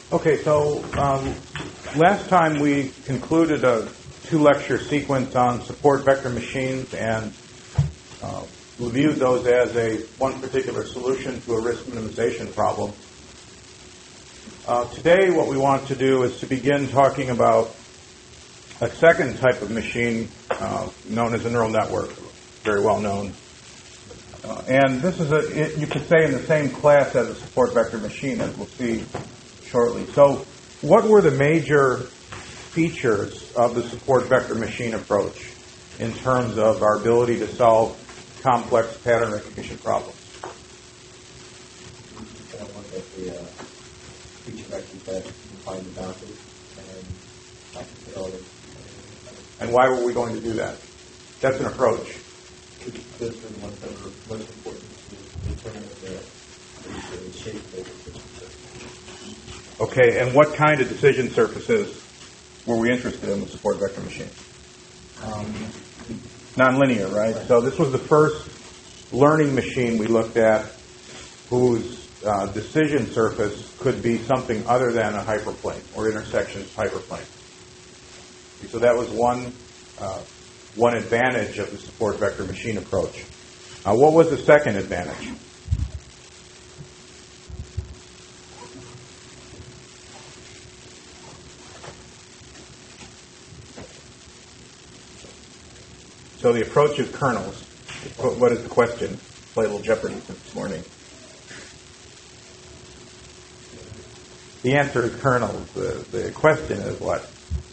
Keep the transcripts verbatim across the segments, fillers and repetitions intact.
Okay, so um, last time we concluded a two-lecture sequence on support vector machines and uh, reviewed those as a one particular solution to a risk minimization problem. Uh, today, what we want to do is to begin talking about a second type of machine uh, known as a neural network, very well known. Uh, and this is a, it, you could say in the same class as a support vector machine, as we'll see shortly. So what were the major features of the support vector machine approach in terms of our ability to solve complex pattern recognition problems? And why were we going to do that? That's an approach. Okay, and what kind of decision surfaces were we interested in with support vector machine? Um, Nonlinear, right? So this was the first learning machine we looked at whose uh, decision surface could be something other than a hyperplane or intersection hyperplane. So that was one uh, one advantage of the support vector machine approach. Uh, what was the second advantage? So the approach is kernels. What is the question? Play a little Jeopardy this morning. The answer is kernels. The, the question is what?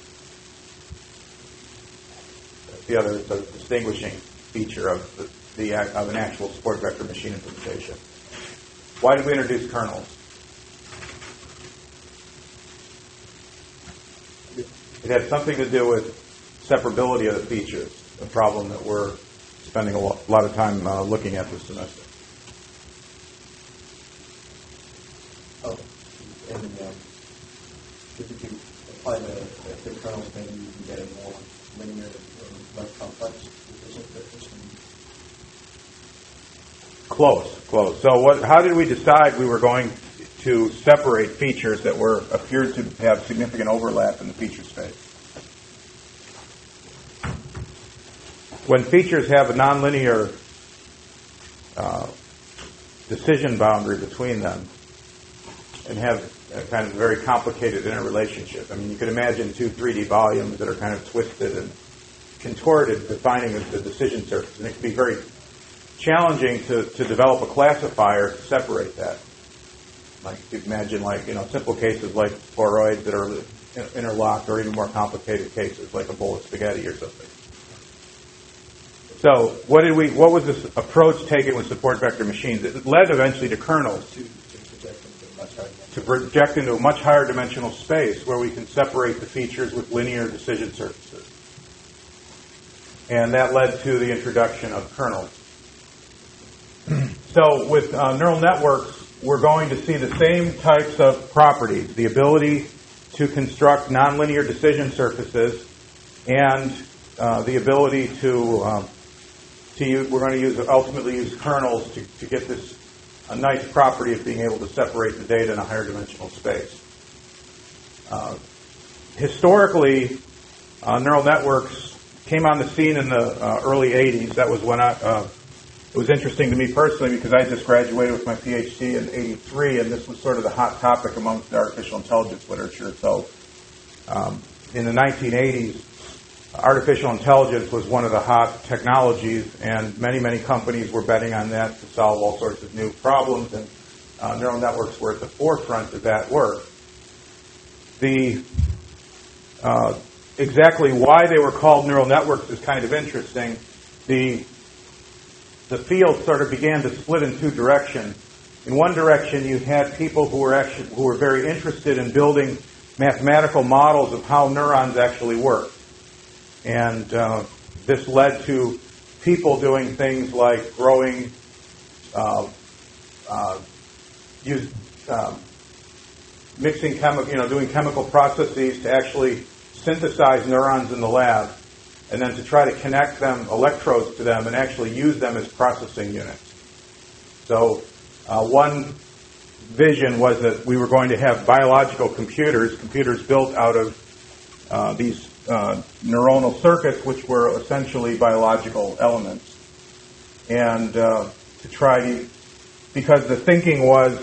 The other is a distinguishing feature of the, the of an actual support vector machine implementation. Why did we introduce kernels? It had something to do with separability of the features, a problem that we're spending a lot of time uh, looking at this semester. Oh, and um, if you apply the, the kernels, maybe you can get a more linear or less complex decision surface. Close, close. So, what? How did we decide we were going to separate features that were appeared to have significant overlap in the feature space? When features have a nonlinear uh, decision boundary between them and have a kind of very complicated interrelationship. I mean, you could imagine two three D volumes that are kind of twisted and contorted, defining the decision surface. And it can be very challenging to, to develop a classifier to separate that. Like you could imagine, like, you know, simple cases like toroids that are interlocked, or even more complicated cases like a bowl of spaghetti or something. So, what did we? What was this approach taken with support vector machines? It led eventually to kernels, to, to project into a much higher dimensional space where we can separate the features with linear decision surfaces, and that led to the introduction of kernels. So, with uh, neural networks, we're going to see the same types of properties: the ability to construct nonlinear decision surfaces, and uh, the ability to um, To use, we're going to use ultimately use kernels to, to get this a nice property of being able to separate the data in a higher dimensional space. Uh, historically, uh, neural networks came on the scene in the uh, early eighties. That was when I, uh, it was interesting to me personally because I just graduated with my P H D in eighty-three, and this was sort of the hot topic amongst the artificial intelligence literature. So, um, in the nineteen eighties. Artificial intelligence was one of the hot technologies, and many, many companies were betting on that to solve all sorts of new problems, and uh, neural networks were at the forefront of that work. The uh, exactly why they were called neural networks is kind of interesting. The the field sort of began to split in two directions. In one direction, you had people who were actually who were very interested in building mathematical models of how neurons actually work. And uh, this led to people doing things like growing, uh, uh, use, um, mixing chemical, you know, doing chemical processes to actually synthesize neurons in the lab, and then to try to connect them, electrodes to them, and actually use them as processing units. So uh, one vision was that we were going to have biological computers, computers built out of uh, these uh, neuronal circuits, which were essentially biological elements. And uh, to try to, because the thinking was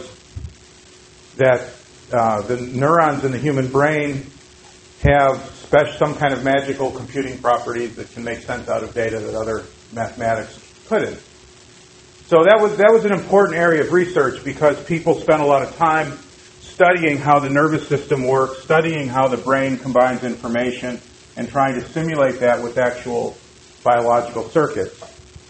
that uh, the neurons in the human brain have special, some kind of magical computing properties that can make sense out of data that other mathematics couldn't. So that was that was an important area of research because people spent a lot of time studying how the nervous system works, studying how the brain combines information, and trying to simulate that with actual biological circuits.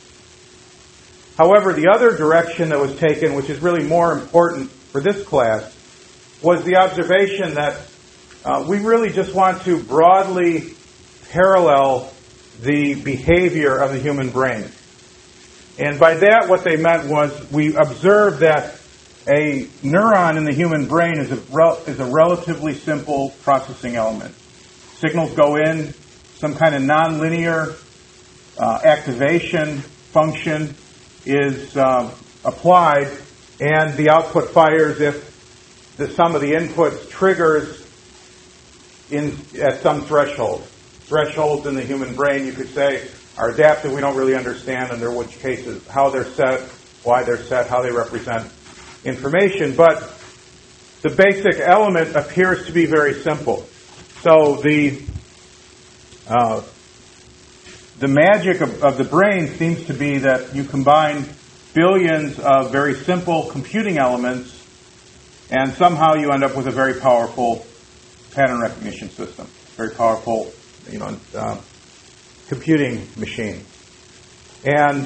However, the other direction that was taken, which is really more important for this class, was the observation that uh, we really just want to broadly parallel the behavior of the human brain. And by that, what they meant was we observed that a neuron in the human brain is a, rel- is a relatively simple processing element. Signals go in, some kind of nonlinear uh, activation function is uh, applied, and the output fires if the sum of the inputs triggers in at some threshold. Thresholds in the human brain, you could say, are adaptive. We don't really understand under which cases, how they're set, why they're set, how they represent information. But the basic element appears to be very simple. So the uh, the magic of, of the brain seems to be that you combine billions of very simple computing elements, and somehow you end up with a very powerful pattern recognition system, very powerful, you know, uh, computing machine. And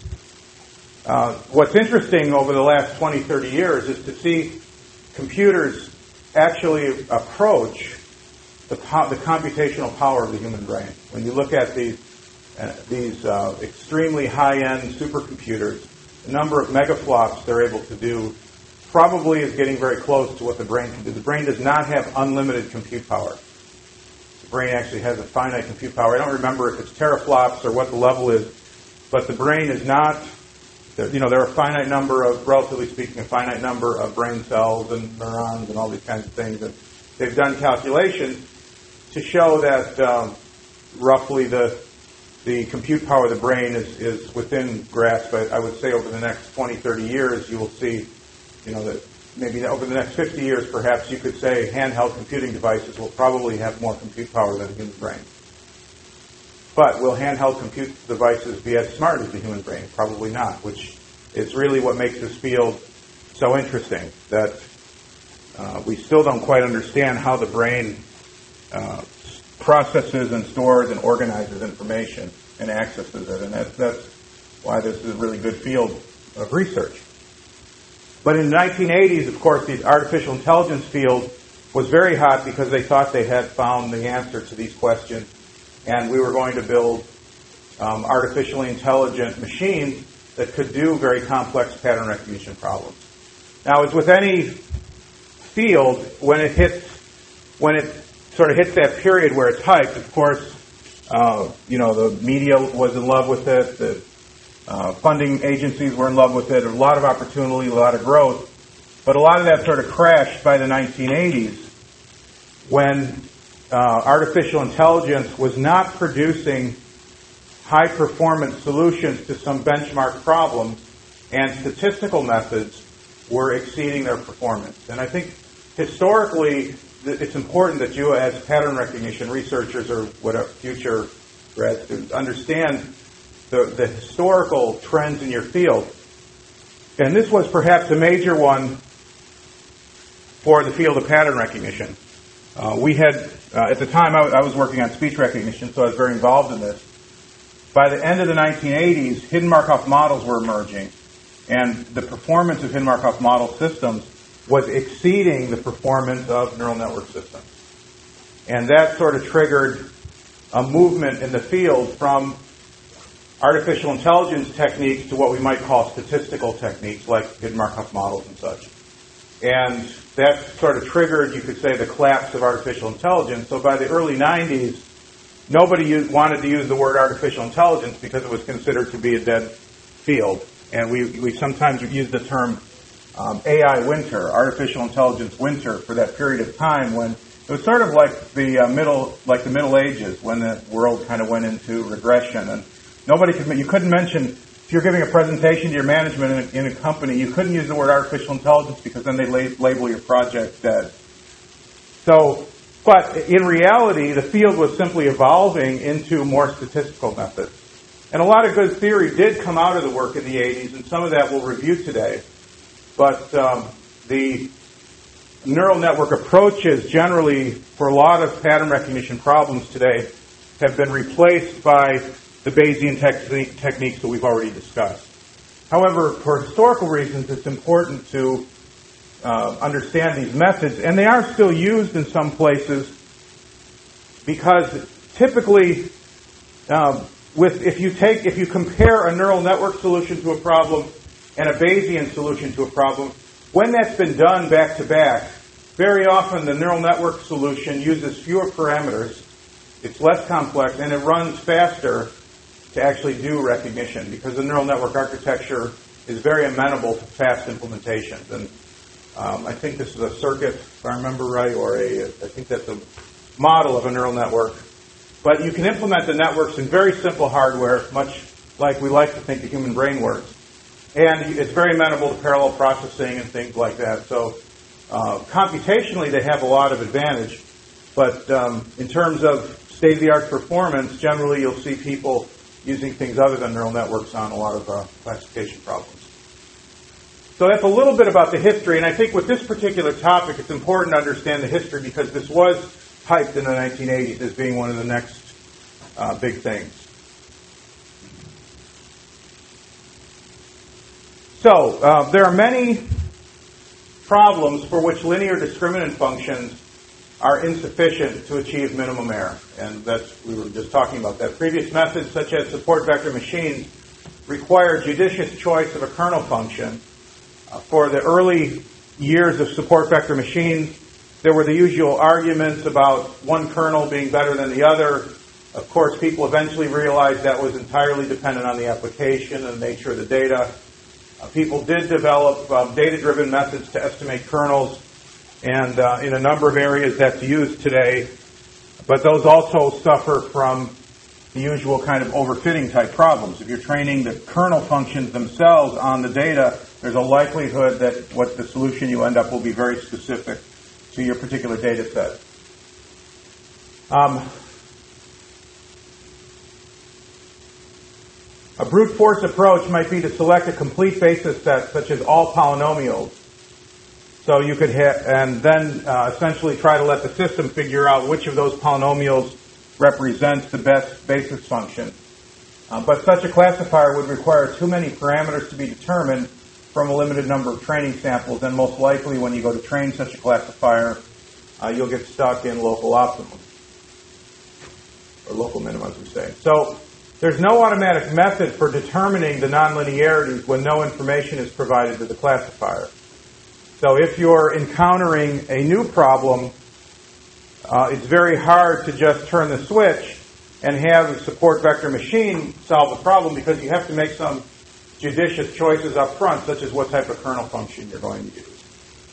uh, what's interesting over the last twenty, thirty years is to see computers actually approach the, po- the computational power of the human brain. When you look at these, uh, these uh, extremely high-end supercomputers, the number of megaflops they're able to do probably is getting very close to what the brain can do. The brain does not have unlimited compute power. The brain actually has a finite compute power. I don't remember if it's teraflops or what the level is, but the brain is not, you know, there are a finite number of, relatively speaking, a finite number of brain cells and neurons and all these kinds of things. And they've done calculations to show that um, roughly the the compute power of the brain is, is within grasp. I, I would say over the next twenty, thirty years, you will see, you know, that maybe over the next fifty years, perhaps you could say handheld computing devices will probably have more compute power than the human brain. But will handheld compute devices be as smart as the human brain? Probably not, which is really what makes this field so interesting, that uh, we still don't quite understand how the brain uh, processes and stores and organizes information and accesses it. And that's, that's why this is a really good field of research. But in the nineteen eighties, of course, the artificial intelligence field was very hot because they thought they had found the answer to these questions, and we were going to build um, artificially intelligent machines that could do very complex pattern recognition problems. Now, as with any field, when it hits, when it sort of hits that period where it's hyped, of course, uh, you know, the media was in love with it, the Uh, funding agencies were in love with it, a lot of opportunity, a lot of growth. But a lot of that sort of crashed by the nineteen eighties when uh, artificial intelligence was not producing high-performance solutions to some benchmark problems, and statistical methods were exceeding their performance. And I think historically it's important that you as pattern recognition researchers or whatever future grad students understand The, the historical trends in your field. And this was perhaps a major one for the field of pattern recognition. Uh, we had, uh, at the time I, w- I was working on speech recognition, so I was very involved in this. By the end of the nineteen eighties, hidden Markov models were emerging, and the performance of hidden Markov model systems was exceeding the performance of neural network systems. And that sort of triggered a movement in the field from artificial intelligence techniques to what we might call statistical techniques, like hidden Markov models and such. And that sort of triggered, you could say, the collapse of artificial intelligence. So by the early nineties, nobody used, wanted to use the word artificial intelligence because it was considered to be a dead field. And we, we sometimes use the term um, A I winter, artificial intelligence winter, for that period of time when it was sort of like the uh, middle, like the Middle Ages, when the world kind of went into regression, and nobody could, you couldn't mention, if you're giving a presentation to your management in a, in a company, you couldn't use the word artificial intelligence because then they la- label your project dead. So, but in reality, the field was simply evolving into more statistical methods. And a lot of good theory did come out of the work in the eighties, and some of that we'll review today. But um, the neural network approaches generally, for a lot of pattern recognition problems today, have been replaced by the Bayesian technique, techniques that we've already discussed. However, for historical reasons, it's important to uh, understand these methods, and they are still used in some places because typically, um, with if you take if you compare a neural network solution to a problem and a Bayesian solution to a problem, when that's been done back to back, very often the neural network solution uses fewer parameters, it's less complex, and it runs faster to actually do recognition because the neural network architecture is very amenable to fast implementations. And um, I think this is a circuit, if I remember right, or a, I think that's a model of a neural network. But you can implement the networks in very simple hardware, much like we like to think the human brain works. And it's very amenable to parallel processing and things like that. So uh, computationally, they have a lot of advantage. But um, in terms of state-of-the-art performance, generally you'll see people using things other than neural networks on a lot of uh, classification problems. So that's a little bit about the history, and I think with this particular topic, it's important to understand the history because this was hyped in the nineteen eighties as being one of the next uh, big things. So uh, there are many problems for which linear discriminant functions are insufficient to achieve minimum error. And that's, we were just talking about that. Previous methods, such as support vector machines, require judicious choice of a kernel function. Uh, for the early years of support vector machines, there were the usual arguments about one kernel being better than the other. Of course, people eventually realized that was entirely dependent on the application and the nature of the data. Uh, people did develop um, data-driven methods to estimate kernels, and uh, in a number of areas that's used today, but those also suffer from the usual kind of overfitting type problems. If you're training the kernel functions themselves on the data, there's a likelihood that what the solution you end up will be very specific to your particular data set. Um, a brute force approach might be to select a complete basis set, such as all polynomials. So you could hit, and then uh, essentially try to let the system figure out which of those polynomials represents the best basis function. Uh, but such a classifier would require too many parameters to be determined from a limited number of training samples, and most likely when you go to train such a classifier, uh, you'll get stuck in local optimum, or local minimum, as we say. So there's no automatic method for determining the nonlinearities when no information is provided to the classifier. So if you're encountering a new problem, uh, it's very hard to just turn the switch and have the support vector machine solve the problem because you have to make some judicious choices up front, such as what type of kernel function you're going to use.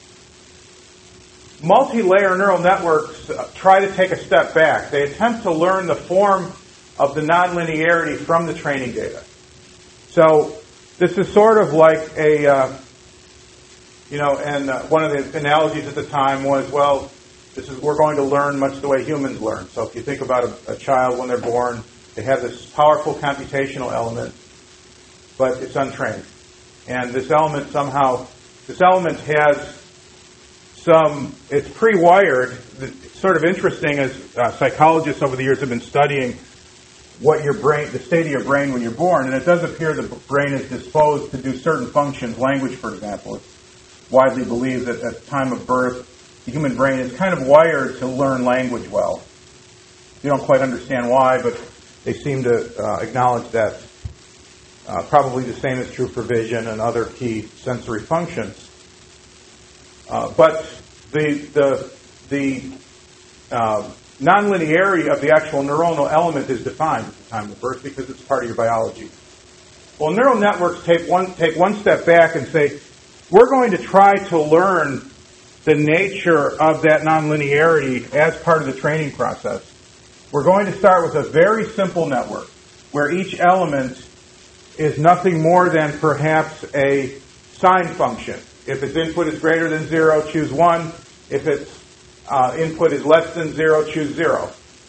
Multi-layer neural networks uh, try to take a step back. They attempt to learn the form of the nonlinearity from the training data. So this is sort of like a... Uh, You know, and uh, one of the analogies at the time was, well, this is we're going to learn much the way humans learn. So if you think about a, a child when they're born, they have this powerful computational element, but it's untrained. And this element somehow, this element has some, it's pre-wired. It's sort of interesting as uh, psychologists over the years have been studying what your brain, the state of your brain when you're born, and it does appear the brain is disposed to do certain functions, language, for example. It's widely believed that at the time of birth, the human brain is kind of wired to learn language well. You don't quite understand why, but they seem to uh, acknowledge that. Uh, probably the same is true for vision and other key sensory functions. Uh, but the the the uh, nonlinearity of the actual neuronal element is defined at the time of birth because it's part of your biology. Well, neural networks take one take one step back and say, we're going to try to learn the nature of that nonlinearity as part of the training process. We're going to start with a very simple network where each element is nothing more than perhaps a sine function. If its input is greater than zero, choose one. If its uh, input is less than zero, choose zero.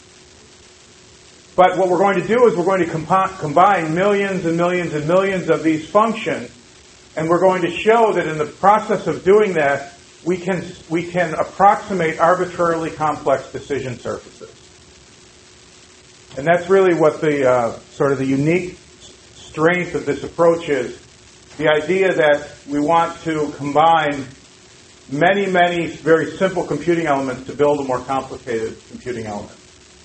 But what we're going to do is we're going to comp- combine millions and millions and millions of these functions, and we're going to show that in the process of doing that, we can we can approximate arbitrarily complex decision surfaces. And that's really what the uh, sort of the unique strength of this approach is. The idea that we want to combine many, many very simple computing elements to build a more complicated computing element.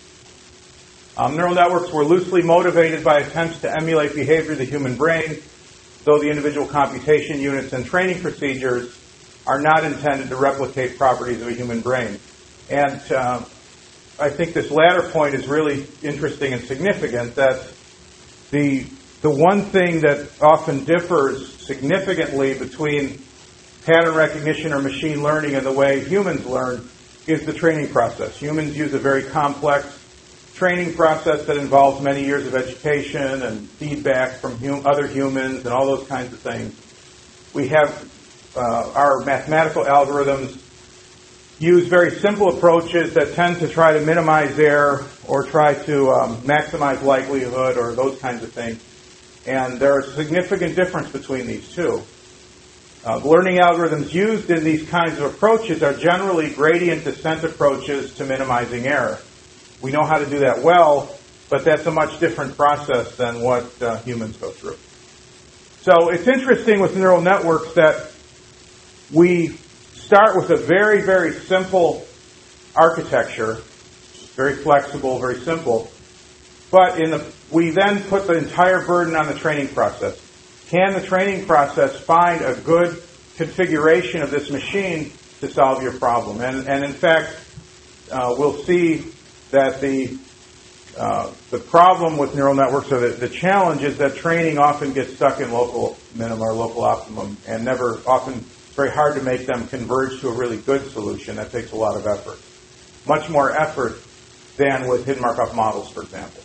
Um, neural networks were loosely motivated by attempts to emulate behavior of the human brain, though the individual computation units and training procedures are not intended to replicate properties of a human brain. And uh, I think this latter point is really interesting and significant, that the the one thing that often differs significantly between pattern recognition or machine learning and the way humans learn is the training process. Humans use a very complex training process that involves many years of education and feedback from hum- other humans and all those kinds of things. We have uh, our mathematical algorithms use very simple approaches that tend to try to minimize error or try to um, maximize likelihood or those kinds of things. And there is a significant difference between these two. Uh, learning algorithms used in these kinds of approaches are generally gradient descent approaches to minimizing error. We know how to do that well, but that's a much different process than what uh, humans go through. So it's interesting with neural networks that we start with a very, very simple architecture, very flexible, very simple, but in the, we then put the entire burden on the training process. Can the training process find a good configuration of this machine to solve your problem? And, and in fact, uh, we'll see that the uh, the problem with neural networks, or the, the challenge, is that training often gets stuck in local minimum or local optimum, and never often it's very hard to make them converge to a really good solution. That takes a lot of effort, much more effort than with hidden Markov models, for example.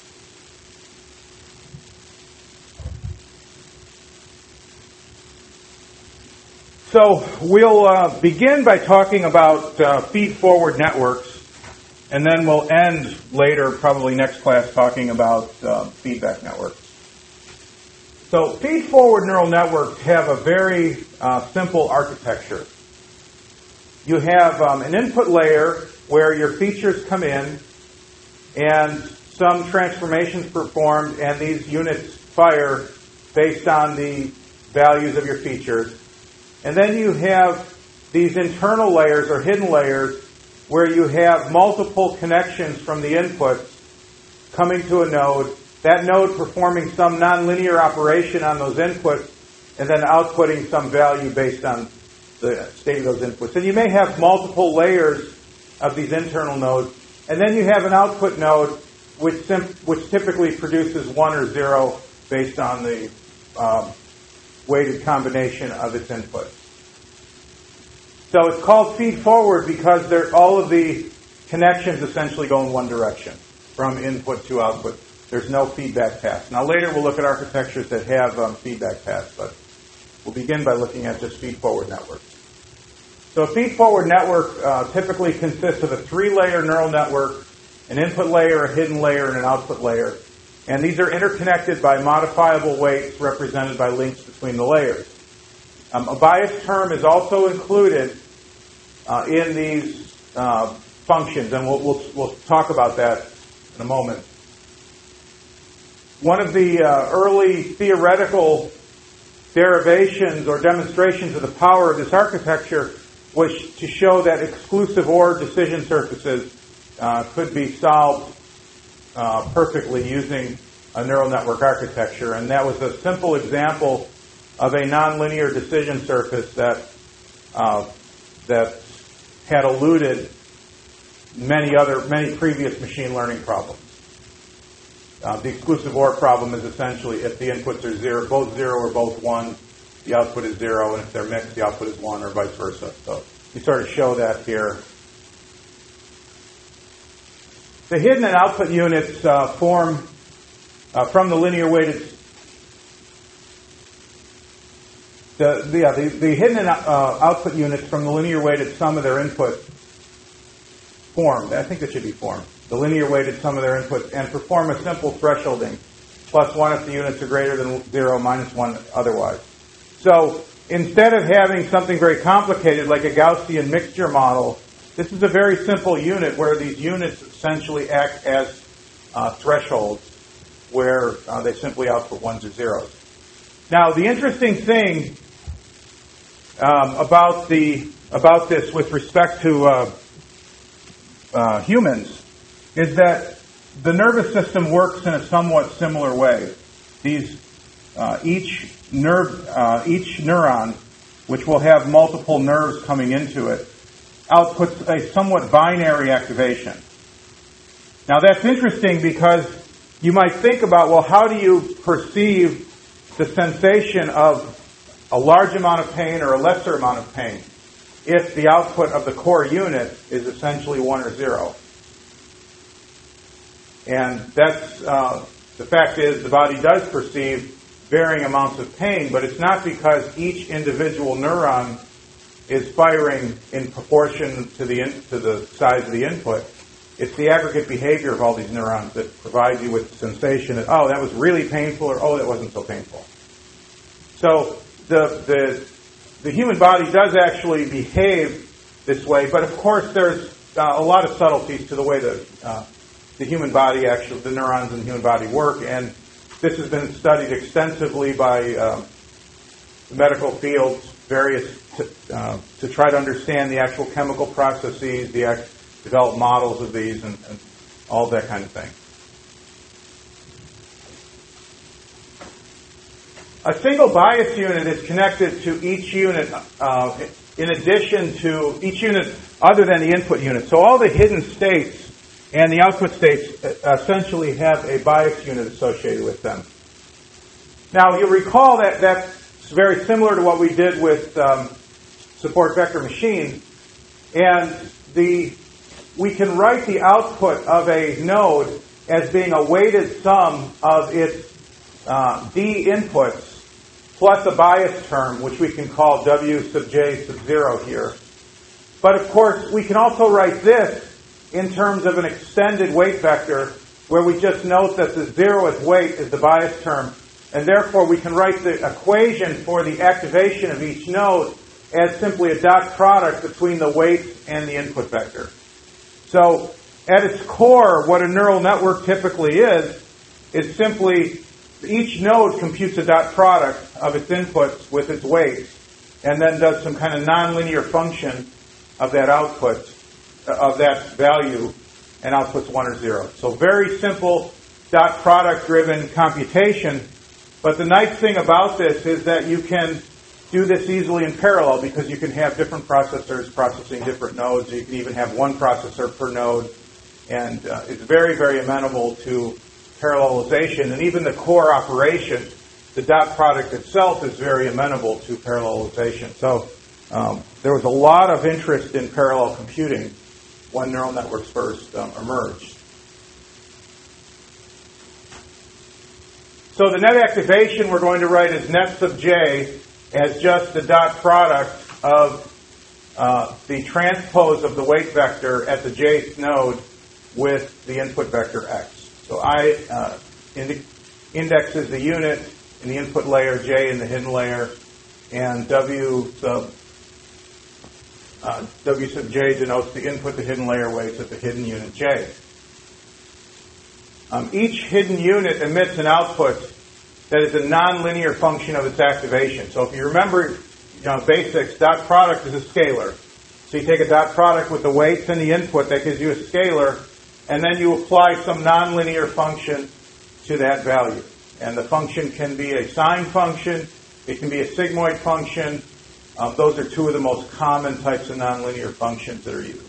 So we'll uh, begin by talking about uh, feed-forward networks, and then we'll end later, probably next class, talking about uh, feedback networks. So feed-forward neural networks have a very uh, simple architecture. You have um, an input layer where your features come in, and some transformations performed, and these units fire based on the values of your features. And then you have these internal layers or hidden layers where you have multiple connections from the inputs coming to a node, that node performing some nonlinear operation on those inputs, and then outputting some value based on the state of those inputs. And you may have multiple layers of these internal nodes, and then you have an output node which, sim- which typically produces one or zero based on the um, weighted combination of its inputs. So it's called feed-forward because all of the connections essentially go in one direction, from input to output. There's no feedback path. Now later we'll look at architectures that have um, feedback paths, but we'll begin by looking at just feed-forward networks. So a feed-forward network uh, typically consists of a three-layer neural network, an input layer, a hidden layer, and an output layer. And these are interconnected by modifiable weights represented by links between the layers. Um, a bias term is also included uh, in these uh, functions, and we'll, we'll, we'll talk about that in a moment. One of the uh, early theoretical derivations or demonstrations of the power of this architecture was to show that exclusive OR decision surfaces uh, could be solved Uh, perfectly using a neural network architecture, and that was a simple example of a nonlinear decision surface that uh, that had eluded many other many previous machine learning problems. Uh, the exclusive OR problem is essentially if the inputs are zero, both zero or both one, the output is zero, and if they're mixed, the output is one, or vice versa. So we sort of show that here. The hidden and output units uh, form uh, from the linear weighted. The, the, yeah, the, the hidden and uh, output units from the linear weighted sum of their input form. I think that should be formed. The linear weighted sum of their inputs and perform a simple thresholding. Plus one if the units are greater than zero, minus one otherwise. So instead of having something very complicated like a Gaussian mixture model, this is a very simple unit where these units essentially act as uh, thresholds where uh, they simply output ones or zeros. Now, the interesting thing um, about the about this with respect to uh, uh, humans is that the nervous system works in a somewhat similar way. These uh, each nerve, uh, each neuron, which will have multiple nerves coming into it, outputs a somewhat binary activation. Now, that's interesting because you might think about, well, how do you perceive the sensation of a large amount of pain or a lesser amount of pain if the output of the core unit is essentially one or zero? And that's, uh, the fact is the body does perceive varying amounts of pain, but it's not because each individual neuron is firing in proportion to the in, to the size of the input. It's the aggregate behavior of all these neurons that provides you with the sensation that, oh, that was really painful, or oh, that wasn't so painful. So the the the human body does actually behave this way, but of course there's uh, a lot of subtleties to the way that uh, the human body actually, the neurons in the human body work, and this has been studied extensively by um, the medical fields, various to, uh, to try to understand the actual chemical processes, the act, develop models of these, and, and all that kind of thing. A single bias unit is connected to each unit uh, in addition to each unit other than the input unit. So all the hidden states and the output states essentially have a bias unit associated with them. Now, you'll recall that that's very similar to what we did with um, support vector machines. And the we can write the output of a node as being a weighted sum of its uh, D inputs plus a bias term, which we can call W sub j sub zero here. But of course, we can also write this in terms of an extended weight vector, where we just note that the zeroth weight is the bias term, and therefore we can write the equation for the activation of each node as simply a dot product between the weight and the input vector. So, at its core, what a neural network typically is, is simply each node computes a dot product of its inputs with its weights, and then does some kind of nonlinear function of that output, of that value, and outputs one or zero. So very simple dot product driven computation. But the nice thing about this is that you can do this easily in parallel because you can have different processors processing different nodes. You can even have one processor per node. And uh, it's very, very amenable to parallelization. And even the core operation, the dot product itself, is very amenable to parallelization. So um, there was a lot of interest in parallel computing when neural networks first um, emerged. So the net activation we're going to write as net sub j as just the dot product of uh, the transpose of the weight vector at the jth node with the input vector x. So I uh, ind- indexes the unit in the input layer, j in the hidden layer, and w sub uh, w sub j denotes the input to hidden layer weights at the hidden unit j. Um, each hidden unit emits an output that is a nonlinear function of its activation. So if you remember, you know, basics, dot product is a scalar. So you take a dot product with the weights and the input, that gives you a scalar, and then you apply some nonlinear function to that value. And the function can be a sine function, it can be a sigmoid function. Um, those are two of the most common types of nonlinear functions that are used.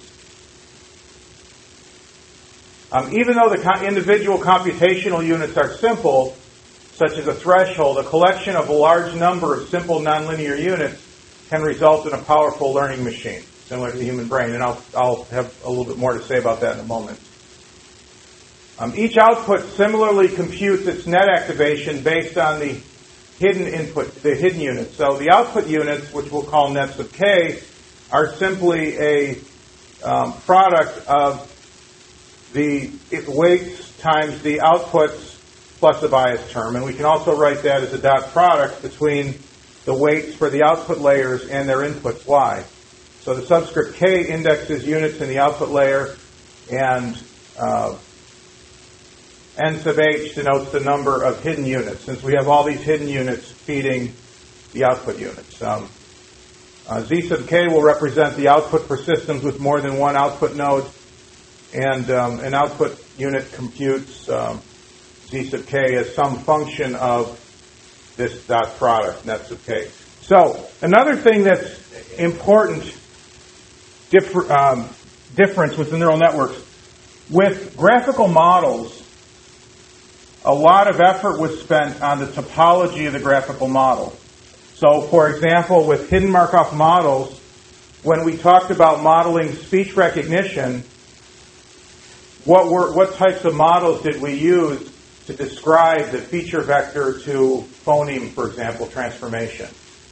Um, even though the co- individual computational units are simple, such as a threshold, a collection of a large number of simple nonlinear units can result in a powerful learning machine, similar to the human brain. And I'll, I'll have a little bit more to say about that in a moment. Um, each output similarly computes its net activation based on the hidden input, the hidden units. So the output units, which we'll call net sub k, are simply a um, product of the it weights times the outputs plus a bias term. And we can also write that as a dot product between the weights for the output layers and their inputs y. So the subscript k indexes units in the output layer, and uh, n sub h denotes the number of hidden units, since we have all these hidden units feeding the output units. Um, uh, z sub k will represent the output for systems with more than one output node, and um, an output unit computes um, z sub k as some function of this dot product, net sub k. So another thing that's important differ, um, difference with the neural networks, with graphical models, a lot of effort was spent on the topology of the graphical model. So, for example, with hidden Markov models, when we talked about modeling speech recognition, what were what types of models did we use to describe the feature vector to phoneme, for example, transformation?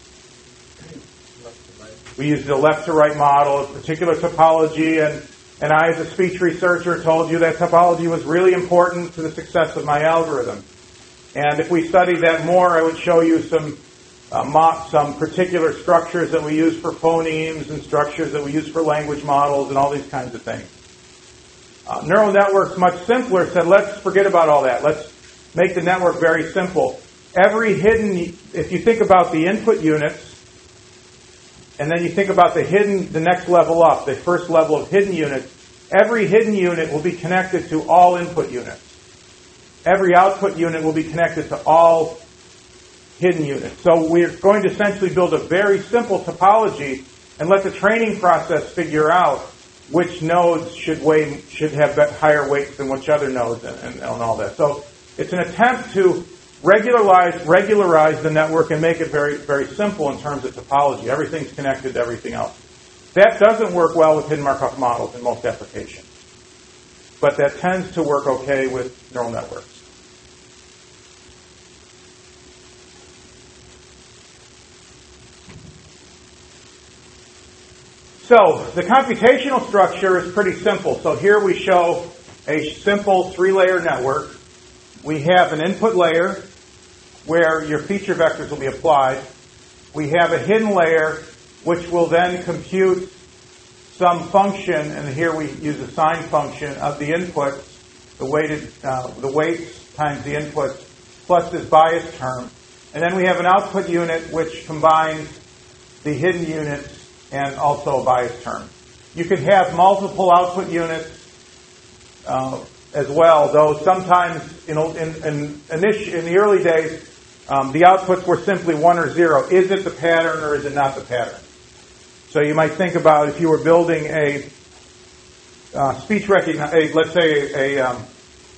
We used a left-to-right model, a particular topology, and And I, as a speech researcher, told you that topology was really important to the success of my algorithm. And if we studied that more, I would show you some uh, mo- some particular structures that we use for phonemes and structures that we use for language models and all these kinds of things. Uh, neural networks, much simpler, said, let's forget about all that. Let's make the network very simple. Every hidden, if you think about the input units, and then you think about the hidden, the next level up, the first level of hidden units, every hidden unit will be connected to all input units. Every output unit will be connected to all hidden units. So we're going to essentially build a very simple topology and let the training process figure out which nodes should weigh, should have higher weights than which other nodes, and, and, and all that. So it's an attempt to regularize regularize the network and make it very, very simple in terms of topology. Everything's connected to everything else. That doesn't work well with hidden Markov models in most applications, but that tends to work okay with neural networks. So the computational structure is pretty simple. So here we show a simple three-layer network. We have an input layer where your feature vectors will be applied. We have a hidden layer which will then compute some function, and here we use a sign function of the inputs, the weighted, uh, the weights times the inputs, plus this bias term. And then we have an output unit which combines the hidden units and also a bias term. You could have multiple output units uh, as well, though sometimes you know, in, in, in, in the early days, um, the outputs were simply one or zero. Is it the pattern or is it not the pattern? So you might think about if you were building a uh, speech recognizer, let's say a, a, um,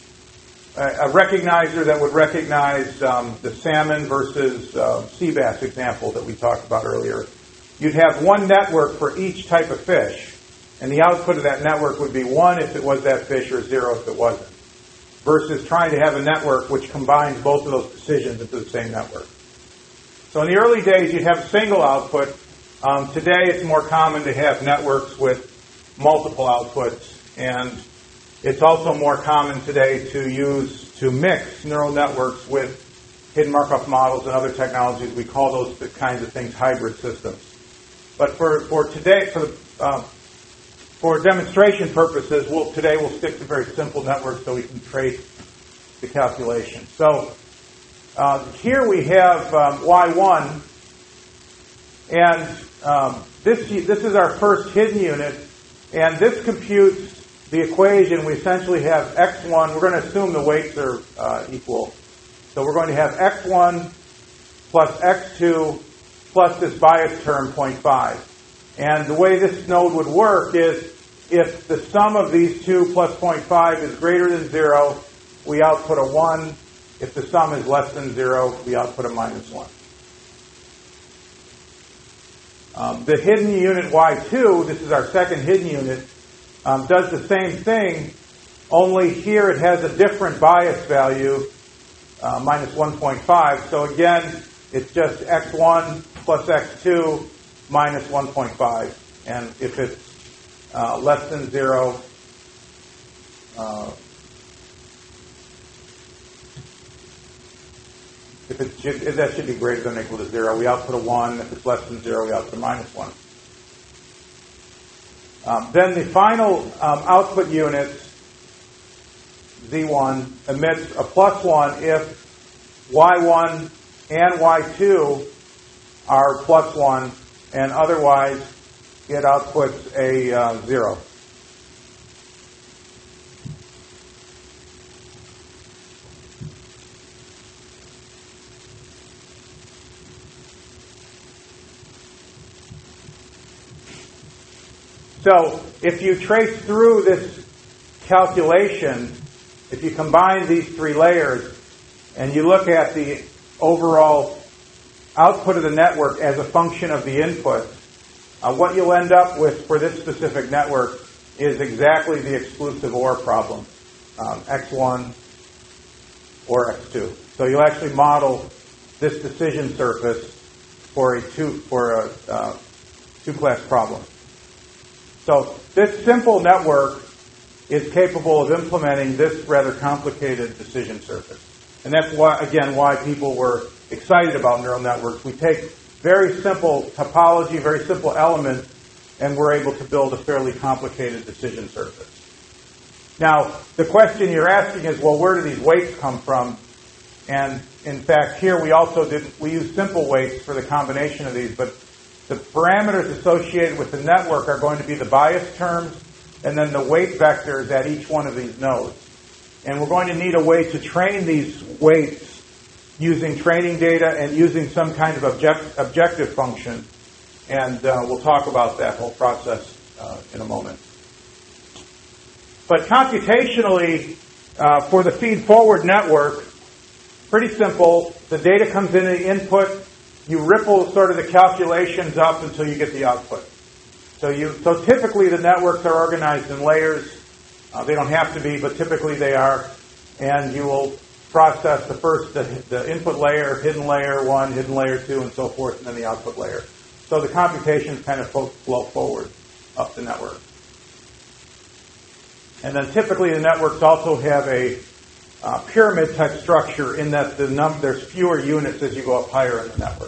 a recognizer that would recognize um, the salmon versus uh, sea bass example that we talked about earlier. You'd have one network for each type of fish, and the output of that network would be one if it was that fish or zero if it wasn't, versus trying to have a network which combines both of those decisions into the same network. So in the early days, you'd have a single output. Um, today, it's more common to have networks with multiple outputs, and it's also more common today to use, to mix neural networks with hidden Markov models and other technologies. We call those the kinds of things hybrid systems. But for, for today, for the, uh, for demonstration purposes, we'll, today we'll stick to very simple networks so we can trace the calculation. So uh, here we have um, Y one, and um, this this is our first hidden unit, and this computes the equation. We essentially have x one. We're going to assume the weights are uh, equal. So we're going to have x one plus x two plus this bias term, zero point five. And the way this node would work is if the sum of these two plus zero point five is greater than zero, we output a one. If the sum is less than zero, we output a minus one. Um, the hidden unit Y two, this is our second hidden unit, um, does the same thing, only here it has a different bias value, uh, minus one point five. So again, it's just x one plus x two minus one point five. And if it's uh, less than zero, uh, if it's, if that should be greater than or equal to zero, we output a one. If it's less than zero, we output a minus one. Um, then the final um, output unit, Z one, emits a plus one if Y one and Y two are plus one, and otherwise it outputs a uh, zero. So if you trace through this calculation, if you combine these three layers and you look at the overall output of the network as a function of the input, uh, what you'll end up with for this specific network is exactly the exclusive OR problem, um, x one or x two. So you'll actually model this decision surface for a two for a uh, two-class problem. So this simple network is capable of implementing this rather complicated decision surface. And that's why, again, why people were excited about neural networks. We take very simple topology, very simple elements, and we're able to build a fairly complicated decision surface. Now, the question you're asking is, well, where do these weights come from? And in fact, here we also did, we use simple weights for the combination of these, but the parameters associated with the network are going to be the bias terms and then the weight vectors at each one of these nodes. And we're going to need a way to train these weights using training data and using some kind of object, objective function. And uh, we'll talk about that whole process uh, in a moment. But computationally, uh, for the feed-forward network, pretty simple. The data comes in the input. You ripple sort of the calculations up until you get the output. So you, so typically the networks are organized in layers. Uh, they don't have to be, but typically they are. And you will process the first, the, the input layer, hidden layer one, hidden layer two, and so forth, and then the output layer. So the computations kind of flow forward up the network. And then typically the networks also have a uh, pyramid-type structure in that the num- there's fewer units as you go up higher in the network.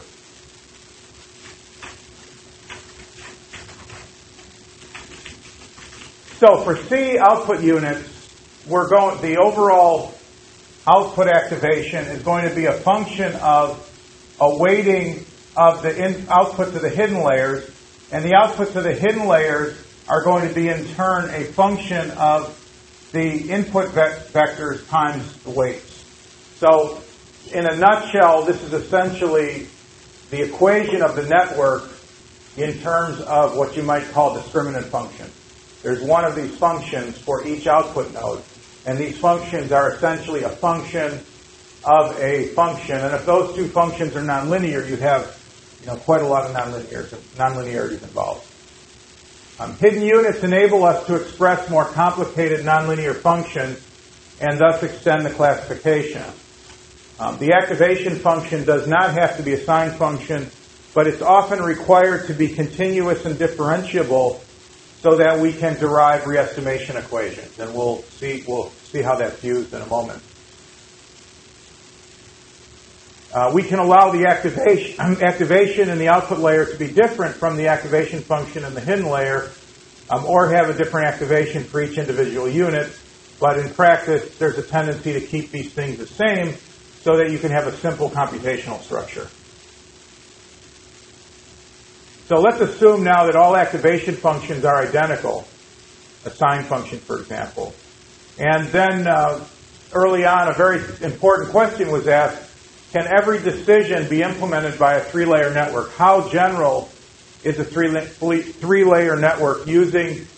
So for C output units, we're going. The overall output activation is going to be a function of a weighting of the in, output to the hidden layers, and the output to the hidden layers are going to be in turn a function of the input ve- vectors times the weights. So in a nutshell, this is essentially the equation of the network in terms of what you might call discriminant function. There's one of these functions for each output node, and these functions are essentially a function of a function. And if those two functions are nonlinear, you have, you know, quite a lot of nonlinear, nonlinearities involved. Um, hidden units enable us to express more complicated nonlinear functions and thus extend the classification. Um, the activation function does not have to be a sign function, but it's often required to be continuous and differentiable so that we can derive re-estimation equations. And we'll see, we'll see how that's used in a moment. Uh, we can allow the activation, activation in the output layer to be different from the activation function in the hidden layer, um, or have a different activation for each individual unit. But in practice, there's a tendency to keep these things the same so that you can have a simple computational structure. So let's assume now that all activation functions are identical, a sign function, for example. And then uh, early on, a very important question was asked, can every decision be implemented by a three-layer network? How general is a three, three-layer network using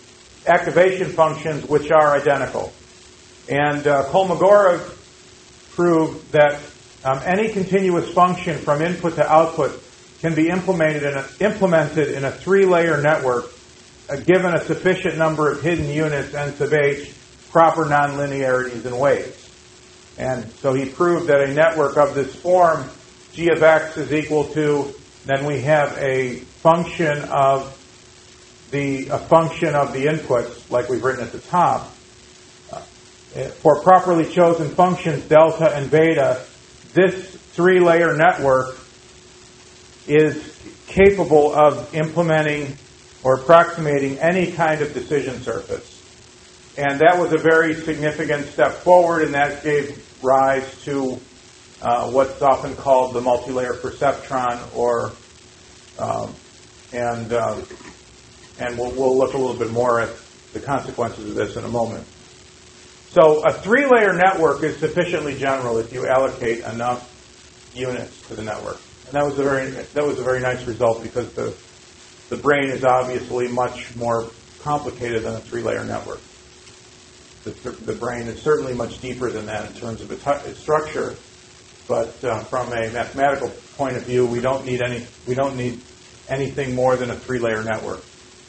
activation functions which are identical? And uh, Kolmogorov proved that um, any continuous function from input to output can be implemented in a, implemented in a three-layer network, uh, given a sufficient number of hidden units, n sub h, proper nonlinearities, and weights. And so he proved that a network of this form, g of x is equal to, then we have a function of the a function of the inputs, like we've written at the top. Uh, for properly chosen functions, delta and beta, this three-layer network is capable of implementing or approximating any kind of decision surface. And that was a very significant step forward, and that gave rise to uh, what's often called the multi-layer perceptron, or um, and uh, and we'll, we'll look a little bit more at the consequences of this in a moment. So a three-layer network is sufficiently general if you allocate enough units to the network, and that was a very that was a very nice result, because the the brain is obviously much more complicated than a three-layer network. The, the brain is certainly much deeper than that in terms of its, its structure, but uh, from a mathematical point of view, we don't need any we don't need anything more than a three-layer network.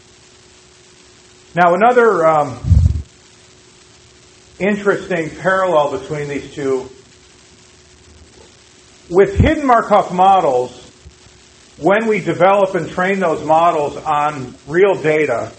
Now, another um, interesting parallel between these two, with hidden Markov models, when we develop and train those models on real data,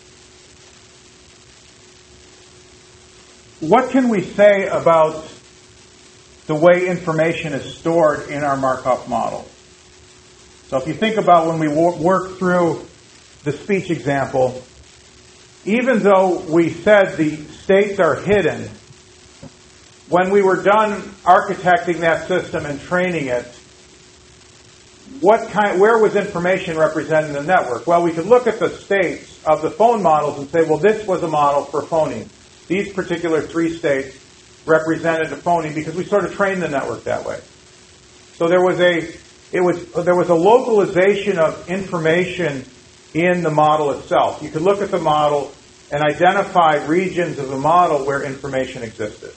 what can we say about the way information is stored in our Markov model? So if you think about when we work through the speech example, even though we said the states are hidden, when we were done architecting that system and training it, what kind, where was information represented in the network? Well, we could look at the states of the phone models and say, well, this was a model for phoning. These particular three states represented a phoneme because we sort of trained the network that way. So there was a it was there was a localization of information in the model itself. You could look at the model and identify regions of the model where information existed.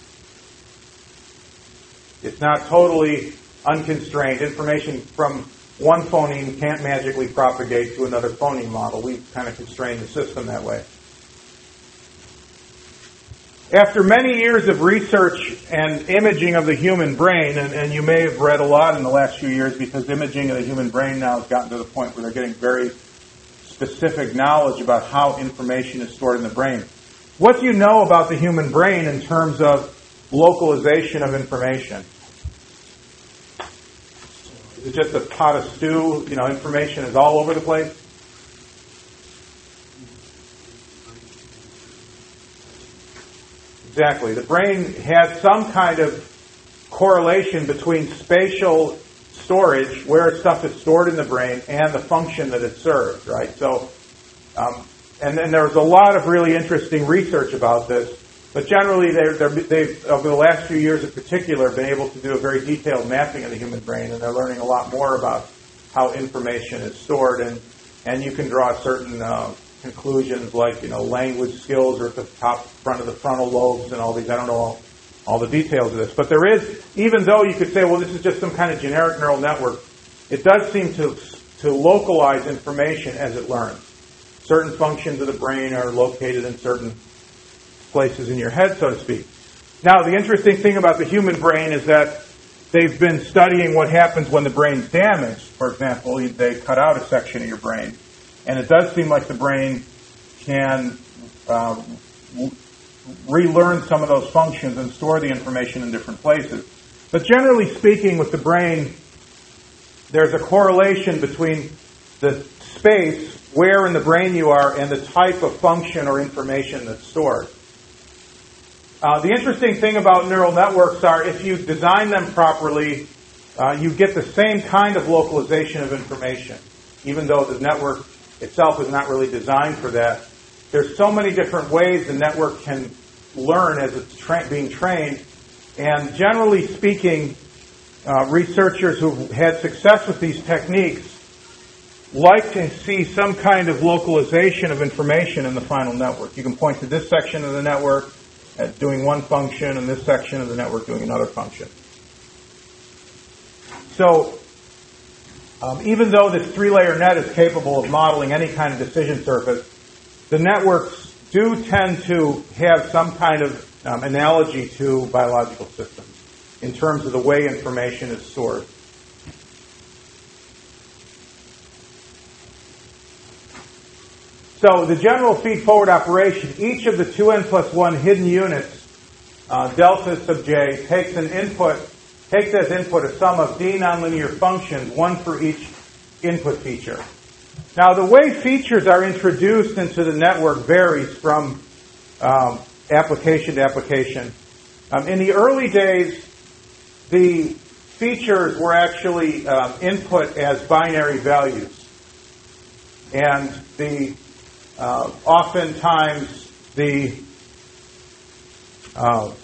It's not totally unconstrained. Information from one phoneme can't magically propagate to another phoneme model. We kind of constrain the system that way. After many years of research and imaging of the human brain, and, and you may have read a lot in the last few years, because imaging of the human brain now has gotten to the point where they're getting very specific knowledge about how information is stored in the brain. What do you know about the human brain in terms of localization of information? Is it just a pot of stew? You know, information is all over the place? Exactly. The brain has some kind of correlation between spatial storage, where stuff is stored in the brain, and the function that it serves, right? So, um, and then there's a lot of really interesting research about this, but generally they're, they're, they've, over the last few years in particular, been able to do a very detailed mapping of the human brain, and they're learning a lot more about how information is stored, and, and you can draw certain uh, conclusions like, you know, language skills are at the top front of the frontal lobes and all these. I don't know all, all the details of this. But there is, even though you could say, well, this is just some kind of generic neural network, it does seem to, to localize information as it learns. Certain functions of the brain are located in certain places in your head, so to speak. Now, the interesting thing about the human brain is that they've been studying what happens when the brain's damaged. For example, they cut out a section of your brain. And it does seem like the brain can uh, relearn some of those functions and store the information in different places. But generally speaking, with the brain, there's a correlation between the space, where in the brain you are, and the type of function or information that's stored. Uh, the interesting thing about neural networks are, if you design them properly, uh, you get the same kind of localization of information, even though the network itself is not really designed for that. There's so many different ways the network can learn as it's tra- being trained, and generally speaking, uh, researchers who've had success with these techniques like to see some kind of localization of information in the final network. You can point to this section of the network, at doing one function and this section of the network doing another function. So um, even though this three-layer net is capable of modeling any kind of decision surface, the networks do tend to have some kind of um, analogy to biological systems in terms of the way information is stored. So the general feed-forward operation, each of the two n plus one hidden units, uh, delta sub j, takes an input, takes as input a sum of d nonlinear functions, one for each input feature. Now, the way features are introduced into the network varies from um, application to application. Um, in the early days, the features were actually uh, input as binary values, and the Uh, oftentimes, the uh,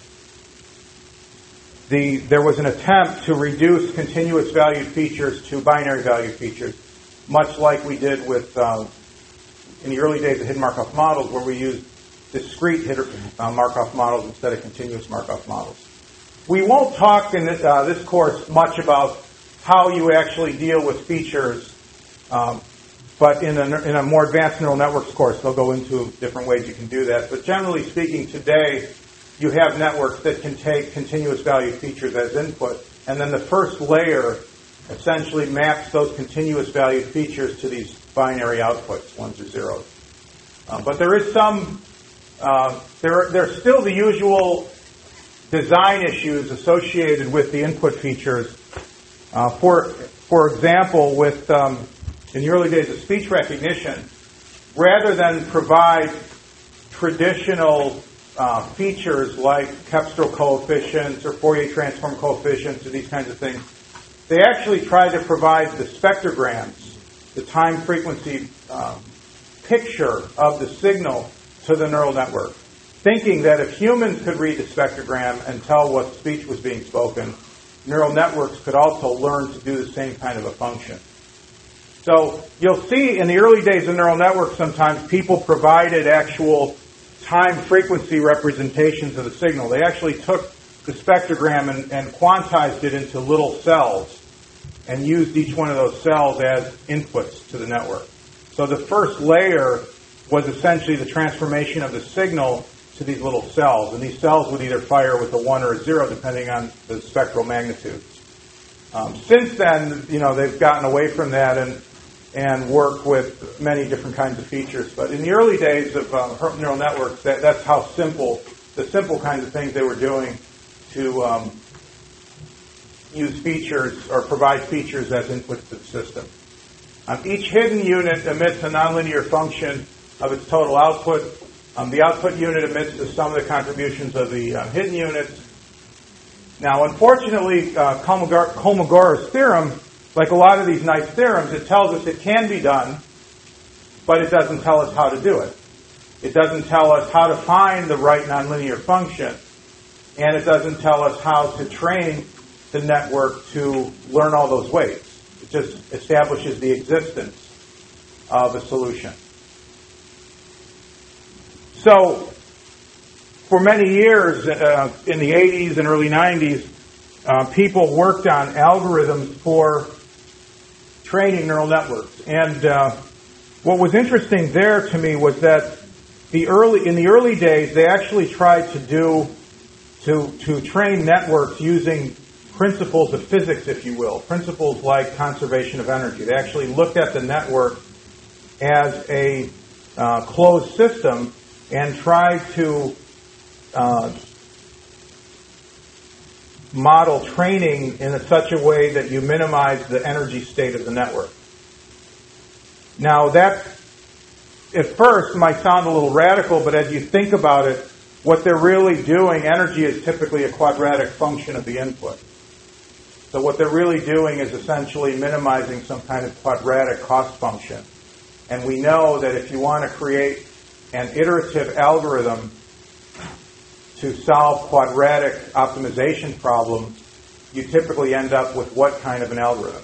the there was an attempt to reduce continuous valued features to binary valued features, much like we did with uh, in the early days of hidden Markov models, where we used discrete hidden uh, Markov models instead of continuous Markov models. We won't talk in this, uh, this course much about how you actually deal with features. Um, But in a, in a more advanced neural networks course, they'll go into different ways you can do that. But generally speaking, today, you have networks that can take continuous valued features as input, and then the first layer essentially maps those continuous valued features to these binary outputs, ones or zeros. Um, but there is some, uh, there, there's still the usual design issues associated with the input features. Uh, for, for example, with um, in the early days of speech recognition, rather than provide traditional uh, features like Kepstrel coefficients or Fourier transform coefficients or these kinds of things, they actually tried to provide the spectrograms, the time frequency um, picture of the signal to the neural network, thinking that if humans could read the spectrogram and tell what speech was being spoken, neural networks could also learn to do the same kind of a function. So you'll see in the early days of neural networks sometimes people provided actual time frequency representations of the signal. They actually took the spectrogram and, and quantized it into little cells and used each one of those cells as inputs to the network. So the first layer was essentially the transformation of the signal to these little cells, and these cells would either fire with a one or a zero depending on the spectral magnitude. Um, since then, you know, they've gotten away from that and and work with many different kinds of features. But in the early days of uh, neural networks, that, that's how simple, the simple kinds of things they were doing to um, use features or provide features as inputs to the system. Um, each hidden unit emits a nonlinear function of its total output. Um, the output unit emits the sum of the contributions of the uh, hidden units. Now, unfortunately, uh, Kolmogor- Kolmogor's theorem, like a lot of these nice theorems, it tells us it can be done, but it doesn't tell us how to do it. It doesn't tell us how to find the right nonlinear function, and it doesn't tell us how to train the network to learn all those weights. It just establishes the existence of a solution. So, for many years, uh, in the eighties and early nineties, uh, people worked on algorithms for training neural networks. And uh, what was interesting there to me was that the early in the early days, they actually tried to do to to train networks using principles of physics, if you will, principles like conservation of energy. They actually looked at the network as a uh, closed system and tried to uh, model training in a, such a way that you minimize the energy state of the network. Now, that at first might sound a little radical, but as you think about it, what they're really doing, energy is typically a quadratic function of the input. So what they're really doing is essentially minimizing some kind of quadratic cost function. And we know that if you want to create an iterative algorithm to solve quadratic optimization problems, you typically end up with what kind of an algorithm?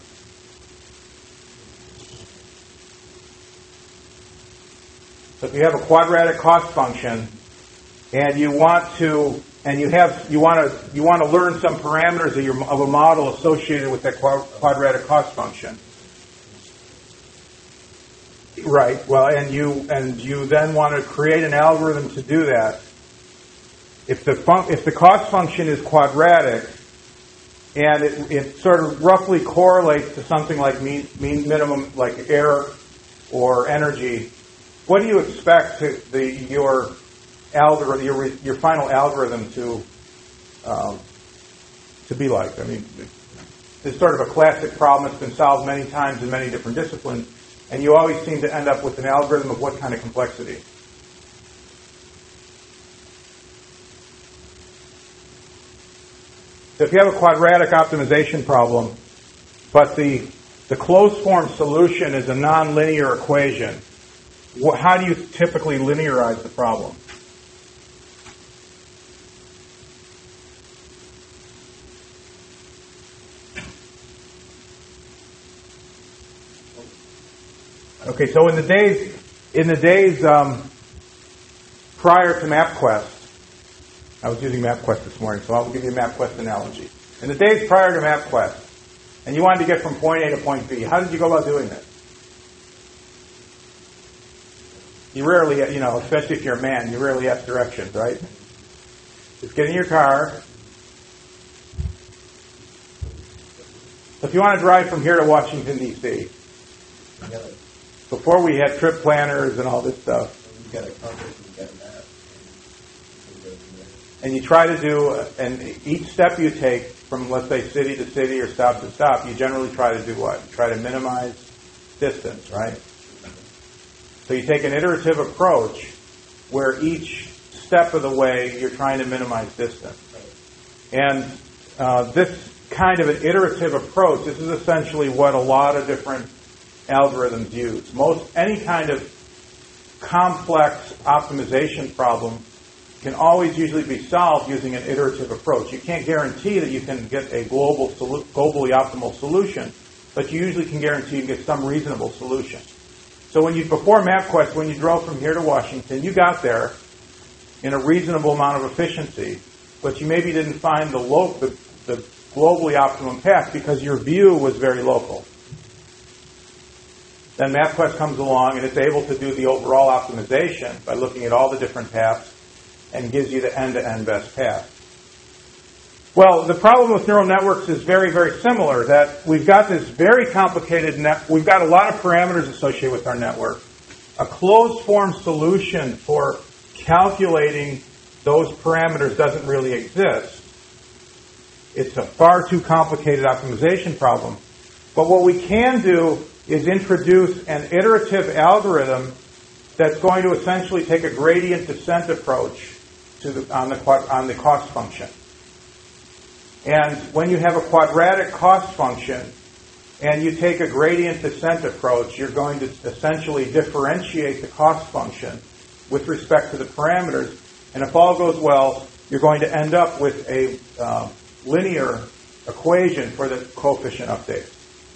So if you have a quadratic cost function, and you want to, and you have, you want to, you want to learn some parameters of your of a model associated with that quadratic cost function. Right. Well, and you and you then want to create an algorithm to do that. If the fun, if the cost function is quadratic, and it, it sort of roughly correlates to something like mean, mean minimum, like air or energy, what do you expect to the your algorithm, your your final algorithm to um, to be like? I mean, this is sort of a classic problem that's been solved many times in many different disciplines. And you always seem to end up with an algorithm of what kind of complexity? So if you have a quadratic optimization problem, but the the closed form solution is a nonlinear equation, what, how do you typically linearize the problem? Okay, so in the days in the days um, prior to MapQuest, I was using MapQuest this morning, so I'll give you a MapQuest analogy. In the days prior to MapQuest, and you wanted to get from point A to point B, how did you go about doing that? You rarely, you know, especially if you're a man, you rarely ask directions, right? Just get in your car. So if you want to drive from here to Washington, D C, before we had trip planners and all this stuff. You got a compass and you got a map. And you try to do, and each step you take from, let's say, city to city or stop to stop, you generally try to do what? You try to minimize distance, right? So you take an iterative approach where each step of the way you're trying to minimize distance. And uh, this kind of an iterative approach, this is essentially what a lot of different algorithms use. Most any kind of complex optimization problem can always usually be solved using an iterative approach. You can't guarantee that you can get a global, globally optimal solution, but you usually can guarantee you can get some reasonable solution. So when you before MapQuest, when you drove from here to Washington, you got there in a reasonable amount of efficiency, but you maybe didn't find the, lo- the, the globally optimum path because your view was very local. Then MapQuest comes along and it's able to do the overall optimization by looking at all the different paths and gives you the end-to-end best path. Well, the problem with neural networks is very, very similar, that we've got this very complicated net, we've got a lot of parameters associated with our network. A closed-form solution for calculating those parameters doesn't really exist. It's a far too complicated optimization problem. But what we can do is introduce an iterative algorithm that's going to essentially take a gradient descent approach to the, on the on the cost function. And when you have a quadratic cost function and you take a gradient descent approach, you're going to essentially differentiate the cost function with respect to the parameters. And if all goes well, you're going to end up with a uh, linear equation for the coefficient update.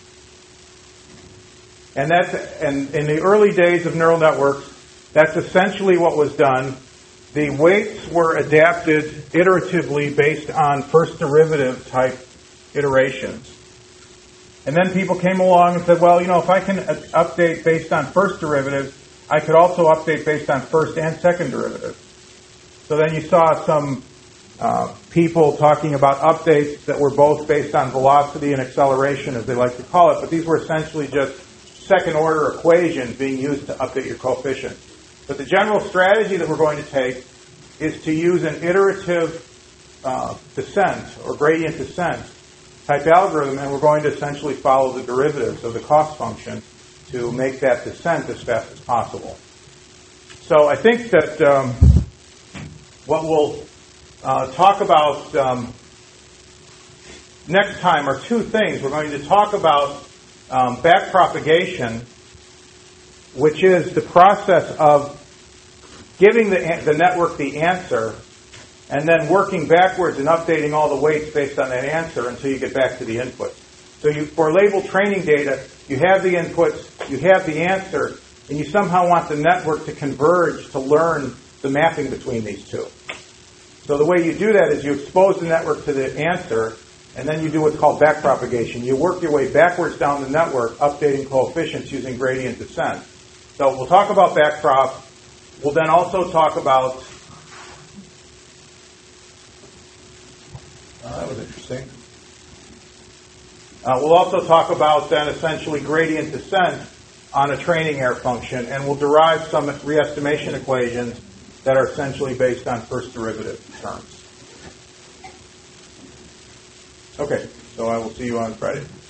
And that's, and in the early days of neural networks, that's essentially what was done. The weights were adapted iteratively based on first derivative type iterations. And then people came along and said, well, you know, if I can update based on first derivative, I could also update based on first and second derivative. So then you saw some uh, people talking about updates that were both based on velocity and acceleration, as they like to call it, but these were essentially just second-order equations being used to update your coefficient. But the general strategy that we're going to take is to use an iterative uh, descent or gradient descent type algorithm, and we're going to essentially follow the derivatives of the cost function to make that descent as fast as possible. So I think that um, what we'll uh, talk about um, next time are two things. We're going to talk about um, backpropagation, which is the process of giving the, the network the answer and then working backwards and updating all the weights based on that answer until you get back to the input. So you, for label training data, you have the inputs, you have the answer, and you somehow want the network to converge to learn the mapping between these two. So the way you do that is you expose the network to the answer, and then you do what's called backpropagation. You work your way backwards down the network, updating coefficients using gradient descent. So we'll talk about backprop. We'll then also talk about... Uh, that was interesting. Uh, we'll also talk about then essentially gradient descent on a training error function, and we'll derive some re-estimation equations that are essentially based on first derivative terms. Okay, so I will see you on Friday.